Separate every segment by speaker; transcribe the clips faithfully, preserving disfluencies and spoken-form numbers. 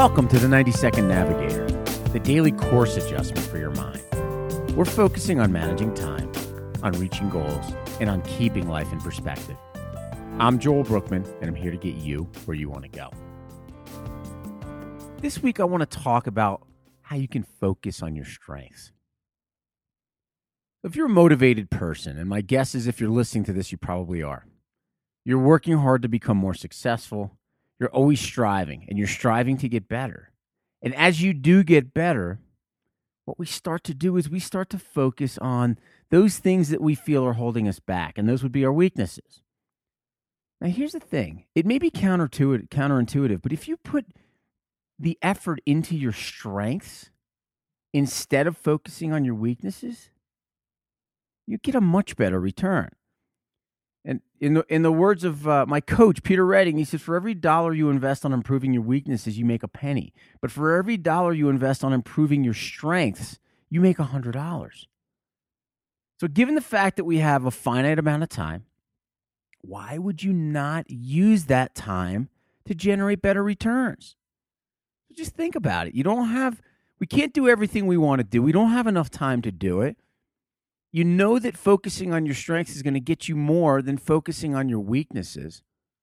Speaker 1: Welcome to the ninety second Navigator, the daily course adjustment for your mind. We're focusing on managing time, on reaching goals, and on keeping life in perspective. I'm Joel Brookman, and I'm here to get you where you want to go. This week, I want to talk about how you can focus on your strengths. If you're a motivated person, and my guess is if you're listening to this, you probably are. You're working hard to become more successful. You're always striving, and you're striving to get better. And as you do get better, what we start to do is we start to focus on those things that we feel are holding us back, and those would be our weaknesses. Now, here's the thing. It may be counterintuitive, counterintuitive, but if you put the effort into your strengths instead of focusing on your weaknesses, you get a much better return. And in the in the words of uh, my coach, Peter Redding, he says, for every dollar you invest on improving your weaknesses, you make a penny. But for every dollar you invest on improving your strengths, you make one hundred dollars. So given the fact that we have a finite amount of time, why would you not use that time to generate better returns? Just think about it. You don't have, we can't do everything we want to do. We don't have enough time to do it. You know that focusing on your strengths is going to get you more than focusing on your weaknesses.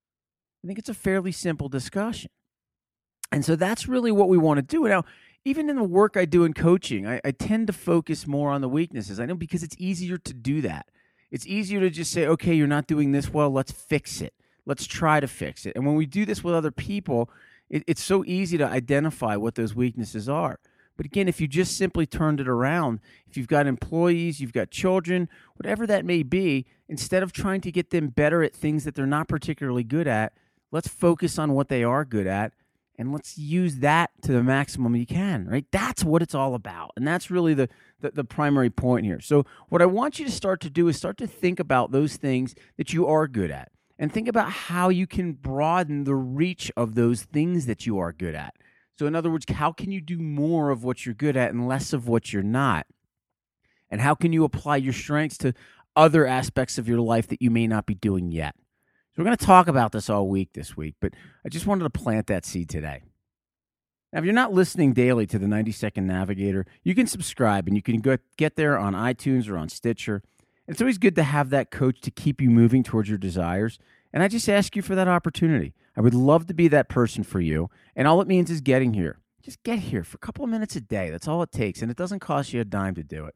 Speaker 1: I think it's a fairly simple discussion. And so that's really what we want to do. Now, even in the work I do in coaching, I, I tend to focus more on the weaknesses. I know because it's easier to do that. It's easier to just say, okay, you're not doing this well, let's fix it. Let's try to fix it. And when we do this with other people, it, it's so easy to identify what those weaknesses are. But again, if you just simply turned it around, if you've got employees, you've got children, whatever that may be, instead of trying to get them better at things that they're not particularly good at, let's focus on what they are good at, and let's use that to the maximum you can, right? That's what it's all about, and that's really the, the, the primary point here. So what I want you to start to do is start to think about those things that you are good at, and think about how you can broaden the reach of those things that you are good at. So in other words, how can you do more of what you're good at and less of what you're not? And how can you apply your strengths to other aspects of your life that you may not be doing yet? So we're going to talk about this all week this week, but I just wanted to plant that seed today. Now, if you're not listening daily to the ninety second Navigator, you can subscribe and you can go, get there on iTunes or on Stitcher. And it's always good to have that coach to keep you moving towards your desires. And I just ask you for that opportunity. I would love to be that person for you. And all it means is getting here. Just get here for a couple of minutes a day. That's all it takes. And it doesn't cost you a dime to do it.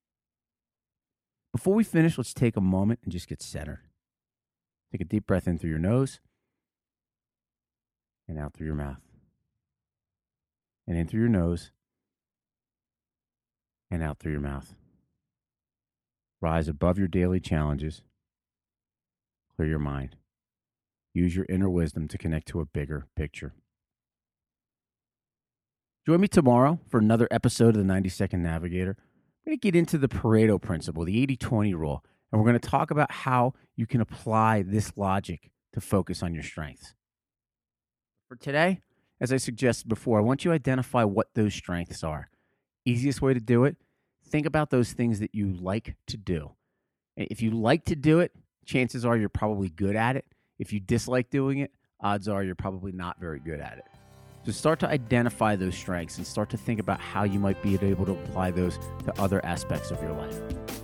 Speaker 1: Before we finish, let's take a moment and just get centered. Take a deep breath in through your nose and out through your mouth. And in through your nose and out through your mouth. Rise above your daily challenges. Clear your mind. Use your inner wisdom to connect to a bigger picture. Join me tomorrow for another episode of the ninety second Navigator. I'm going to get into the Pareto principle, the eighty twenty rule, and we're going to talk about how you can apply this logic to focus on your strengths. For today, as I suggested before, I want you to identify what those strengths are. Easiest way to do it, think about those things that you like to do. If you like to do it, chances are you're probably good at it. If you dislike doing it, odds are you're probably not very good at it. So start to identify those strengths and start to think about how you might be able to apply those to other aspects of your life.